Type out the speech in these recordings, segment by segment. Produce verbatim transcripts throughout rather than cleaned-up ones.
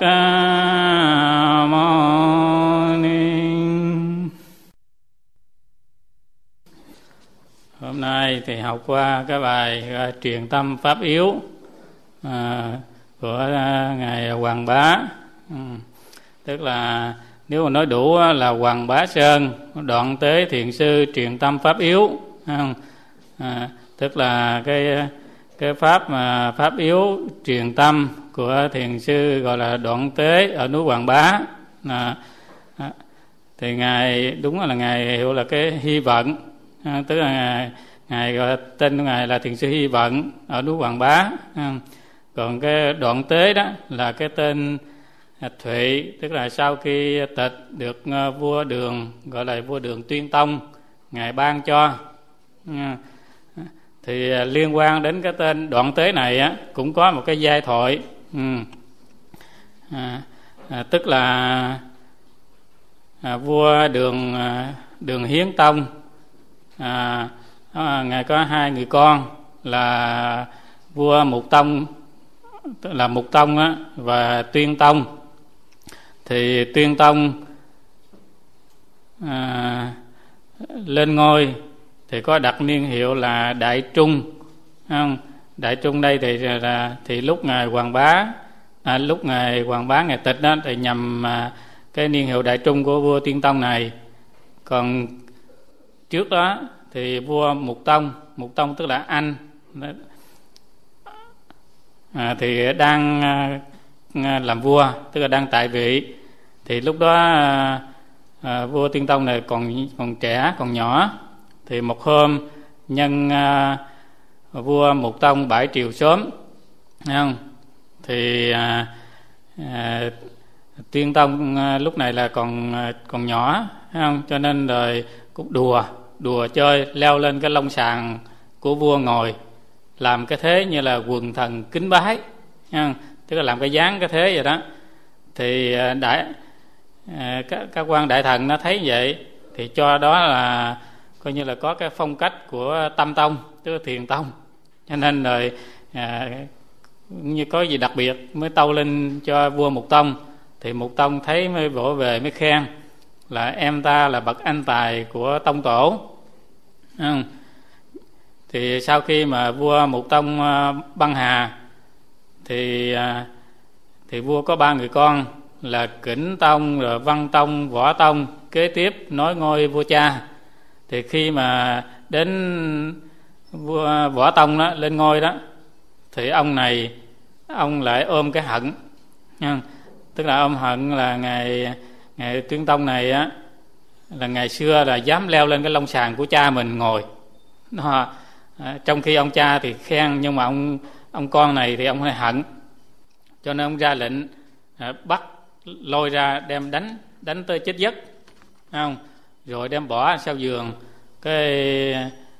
Mâu Ni. Hôm nay thì học qua cái bài uh, truyền tâm pháp yếu uh, của uh, ngài Hoàng Bá. Ừ. Tức là nếu mà nói đủ là Hoàng Bá Sơn Đoạn Tế Thiền Sư truyền tâm pháp yếu, không? À, tức là cái cái pháp mà pháp yếu truyền tâm của thiền sư gọi là Đoạn Tế ở núi Hoàng Bá. À, à, thì ngài đúng là ngài hiệu là cái Hy Vận, à, tức là ngài, ngài gọi tên của ngài là thiền sư Hy Vận ở núi Hoàng Bá. À, còn cái Đoạn Tế đó là cái tên Thụy, tức là sau khi tịch được vua Đường, gọi là vua Đường Tuyên Tông, ngài ban cho. À, thì liên quan đến cái tên Đoạn Tế này á, cũng có một cái giai thoại. Ừ. À, à, tức là à, vua Đường à, Đường Hiến Tông, à, à, ngài có hai người con là vua Mục Tông, tức là Mục Tông á, và Tuyên Tông. Thì Tuyên Tông à, lên ngôi thì có đặt niên hiệu là Đại Trung, không? Đại Trung đây thì là thì lúc ngài Hoàng Bá à, lúc ngài Hoàng Bá ngài tịch đó thì nhằm à, cái niên hiệu Đại Trung của vua Tuyên Tông này. Còn trước đó thì vua Mục Tông, Mục Tông tức là Anh, à, thì đang à, làm vua, tức là đang tại vị. Thì lúc đó à, à, vua Tuyên Tông này còn còn trẻ, còn nhỏ. Thì một hôm nhân à, vua Mục Tông bãi triều sớm, thấy không? Thì à, à, Tuyên Tông à, lúc này là còn à, còn nhỏ, thấy không? Cho nên rồi cũng đùa đùa chơi, leo lên cái lông sàng của vua ngồi, làm cái thế như là quần thần kính bái, thấy không? Tức là làm cái dáng cái thế vậy đó. Thì à, đại à, các, các quan đại thần nó thấy vậy thì cho đó là coi như là có cái phong cách của Tâm Tông, tức là Thiền Tông. Cho nên rồi à, như có gì đặc biệt mới tâu lên cho vua Mục Tông. Thì Mục Tông thấy mới vỗ về mới khen là em ta là bậc anh tài của Tông Tổ. Ừ. Thì sau khi mà vua Mục Tông băng hà thì thì vua có ba người con là Kỉnh Tông, rồi Văn Tông, Võ Tông kế tiếp nối ngôi vua cha. Thì khi mà đến vua Võ Tông đó lên ngôi đó thì ông này ông lại ôm cái hận nha. Tức là ôm hận là ngày ngày Tuyên Tông này á, là ngày xưa là dám leo lên cái lông sàng của cha mình ngồi đó. À, trong khi ông cha thì khen, nhưng mà ông ông con này thì ông lại hận, cho nên ông ra lệnh à, bắt lôi ra đem đánh đánh tới chết giấc, không? Rồi đem bỏ sau giường. Cái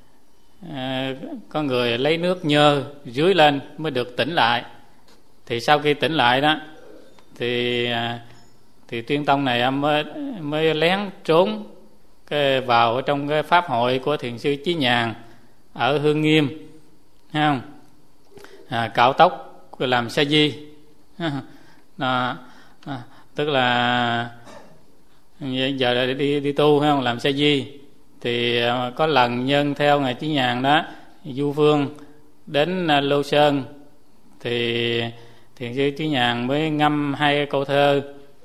à, có người lấy nước nhơ dưới lên mới được tỉnh lại. Thì sau khi tỉnh lại đó thì à, thì Tuyên Tông này mới mới lén trốn cái vào trong cái pháp hội của thiền sư Chí Nhàn ở Hương Nghiêm, thấy không? À, cạo tóc làm sa di. À, à, tức là giờ đi đi tu, thấy không? Làm sa di. Thì có lần nhân theo ngài Chí Nhàn đó, du phương đến Lô Sơn, thì thiền sư Chí Nhàn mới ngâm hai câu thơ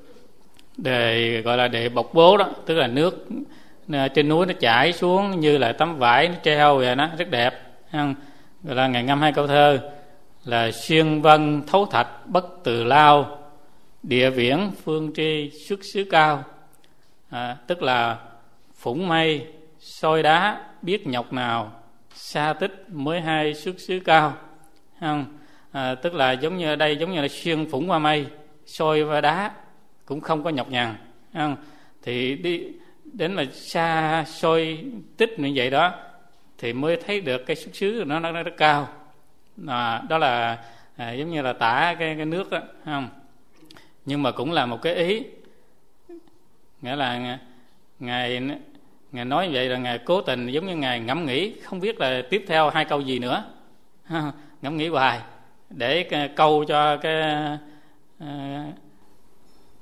để gọi là để bộc bố đó, tức là nước trên núi nó chảy xuống như là tấm vải nó treo vậy đó, rất đẹp, không? Gọi là ngài ngâm hai câu thơ là xuyên vân thấu thạch bất từ lao, địa viễn phương tri xuất xứ cao. À, tức là phủng mây soi đá biết nhọc nào, xa tích mới hay xuất xứ cao, không? À, tức là giống như ở đây giống như là xuyên phủng qua mây, soi qua đá cũng không có nhọc nhằn, không? Thì đi đến mà xa soi tích như vậy đó thì mới thấy được cái xuất xứ của nó, nó nó rất cao. À, đó là à, giống như là tả cái cái nước đó, không? Nhưng mà cũng là một cái ý, nghĩa là ngài ngài nói vậy là ngài cố tình giống như ngài ngẫm nghĩ không biết là tiếp theo hai câu gì nữa, ngẫm nghĩ hoài để câu cho cái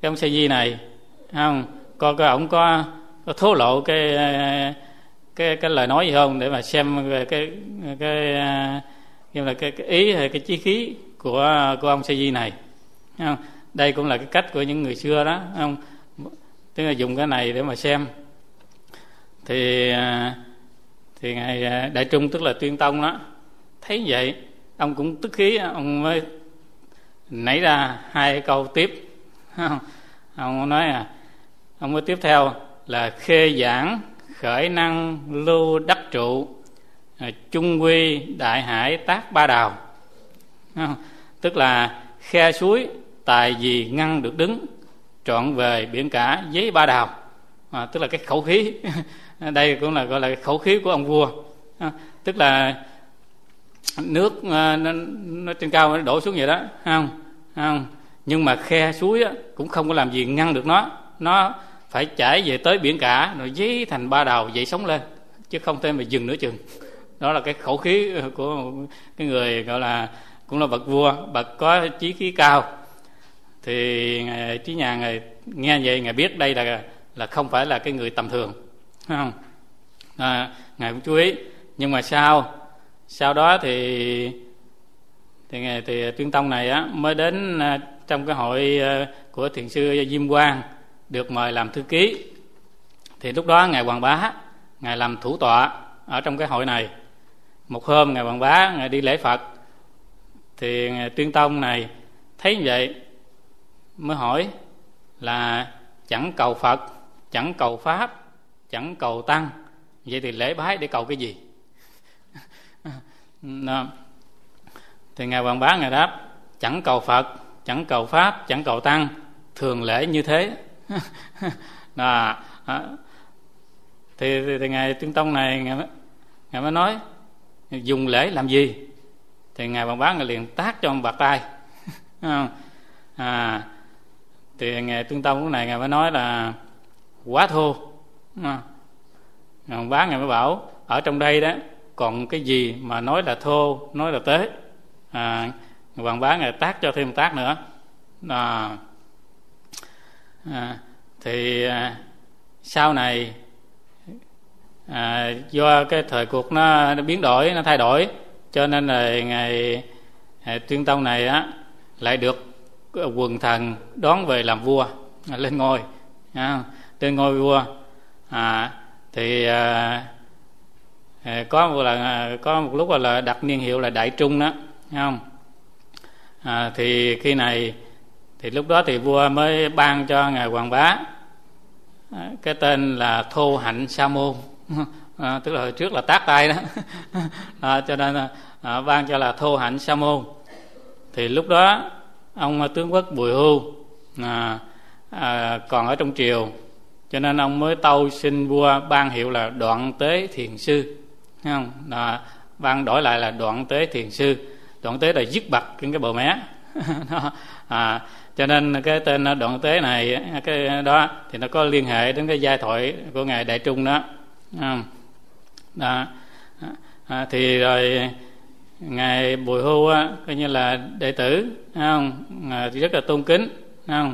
cái ông Sa Di này, không coi coi ổng có, có thố lộ cái cái cái lời nói gì không, để mà xem cái cái cái như là cái, cái ý hay cái chí khí của của ông Sa Di này, không? Đây cũng là cái cách của những người xưa đó, không? Tức là dùng cái này để mà xem. Thì thì ngài Đại Trung, tức là Tuyên Tông đó, thấy vậy ông cũng tức khí, ông mới nảy ra hai câu tiếp, không? Ông nói à, ông mới tiếp theo là khê giảng khởi năng lưu đắc trụ, chung quy đại hải tác ba đào, không? Tức là khe suối tài gì ngăn được đứng, trọn về biển cả giấy ba đào. À, tức là cái khẩu khí đây cũng là gọi là cái khẩu khí của ông vua. À, tức là nước à, nó, nó trên cao nó đổ xuống vậy đó, không không nhưng mà khe suối á, cũng không có làm gì ngăn được nó, nó phải chảy về tới biển cả rồi giấy thành ba đào dậy sống lên, chứ không thể mà dừng nửa chừng. Đó là cái khẩu khí của cái người gọi là cũng là bậc vua, bậc có chí khí cao. Thì ngài Trí Nhàn ngài nghe vậy, ngài biết đây là là không phải là cái người tầm thường, không? À, ngài cũng chú ý. Nhưng mà sau sau đó thì thì ngài thì Tuyên Tông này á mới đến à, trong cái hội à, của thiền sư Diêm Quang, được mời làm thư ký. Thì lúc đó ngài Hoàng Bá ngài làm thủ tọa ở trong cái hội này. Một hôm ngài Hoàng Bá ngài đi lễ Phật, thì ngài Tuyên Tông này thấy như vậy mới hỏi là chẳng cầu Phật, chẳng cầu Pháp, chẳng cầu Tăng, vậy thì lễ bái để cầu cái gì? Đó. Thì ngài Hoàng Bá ngài đáp chẳng cầu Phật, chẳng cầu Pháp, chẳng cầu Tăng, thường lễ như thế. Đó. Đó. Thì, thì, thì ngài Tuyên Tông này ngài mới, ngài mới nói dùng lễ làm gì? Thì ngài Hoàng Bá ngài liền tát cho ông bạt tay. À, thì ngài Tuyên Tông lúc này ngài mới nói là quá thô. À, ngài Hoàng Bá ngài mới bảo ở trong đây đó còn cái gì mà nói là thô, nói là tế. À, ngài Hoàng Bá ngài tát cho thêm một tát nữa. À, à, thì à, sau này à, do cái thời cuộc nó, nó biến đổi, nó thay đổi, cho nên là ngài à, Tuyên Tông này á lại được quần thần đón về làm vua, à, lên ngôi, à, lên ngôi vua. À, thì à, à, có một lần có một lúc là đặt niên hiệu là Đại Trung đó, thấy không? À, thì khi này thì lúc đó thì vua mới ban cho ngài Hoàng Bá à, cái tên là Thô Hạnh Sa Môn. À, tức là hồi trước là tát tay đó. À, cho nên à, ban cho là Thô Hạnh Sa Môn. Thì lúc đó ông tướng quốc Bùi Hưu à, à, còn ở trong triều, cho nên ông mới tâu xin vua ban hiệu là Đoạn Tế Thiền Sư, thấy không? À, ban đổi lại là Đoạn Tế Thiền Sư. Đoạn Tế là dứt bặt cái bờ mé. À, cho nên cái tên Đoạn Tế này cái đó thì nó có liên hệ đến cái giai thoại của ngài Đại Trung đó. À, đó. À, thì rồi ngài Bùi Hưu á, coi như là đệ tử, không? À, rất là tôn kính, không?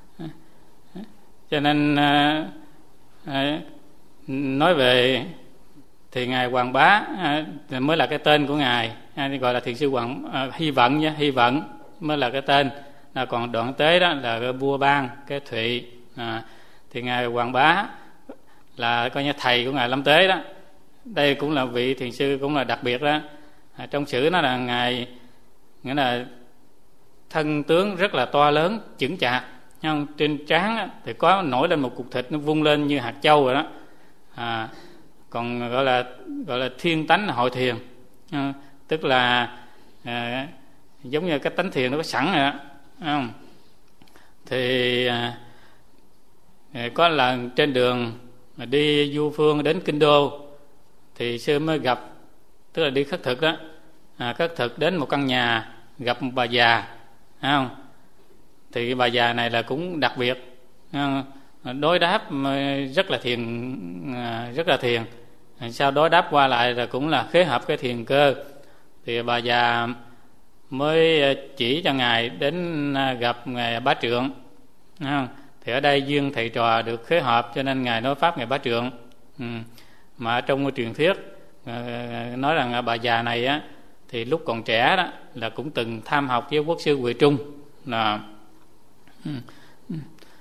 Cho nên à, à, nói về thì ngài Hoàng Bá à, mới là cái tên của ngài, à, gọi là thiền sư Hoàng à, Hy Vận nha, Hy Vận mới là cái tên. À, còn Đoạn Tế đó là cái vua ban cái Thụy. À, thì ngài Hoàng Bá là coi như thầy của ngài Lâm Tế đó. Đây cũng là vị thiền sư cũng là đặc biệt đó. À, trong sử nó là ngài nghĩa là thân tướng rất là to lớn, chững chạc, không? Trên trán á, thì có nổi lên một cục thịt nó vung lên như hạt châu rồi đó. À, còn gọi là gọi là thiên tánh hội thiền, à, tức là à, giống như cái tánh thiền nó có sẵn rồi đó, không? Thì à, có lần trên đường đi du phương đến Kinh Đô thì sư mới gặp, tức là đi khất thực đó, à, khất thực đến một căn nhà gặp một bà già, không? Thì cái bà già này là cũng đặc biệt, không? Đối đáp rất là thiền, rất là thiền. Sau đó đáp qua lại là cũng là khế hợp cái thiền cơ. Thì bà già mới chỉ cho ngài đến gặp ngài Bá Trượng, không? Thì ở đây duyên thầy trò được khế hợp cho nên ngài nói pháp ngài Bá Trượng. Ừ. Mà trong truyền thuyết nói rằng bà già này á thì lúc còn trẻ đó là cũng từng tham học với quốc sư Huệ Trung là